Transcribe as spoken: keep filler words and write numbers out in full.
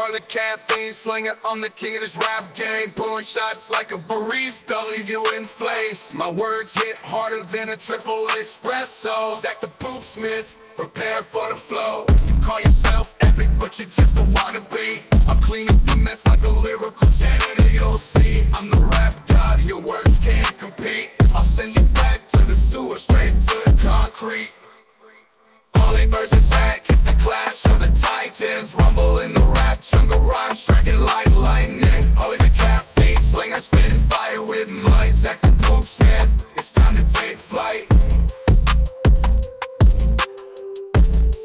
for the caffeine, slinging, I'm the king of this rap game. Pulling shots like a barista, leave you in flames. My words hit harder than a triple espresso. Zach the Poop Smith, prepare for the flow. You call yourself epic, but you're just a wannabe. I'm clean up the mess like a lyrical janitor, you'll see. I'm the rap god, your words can't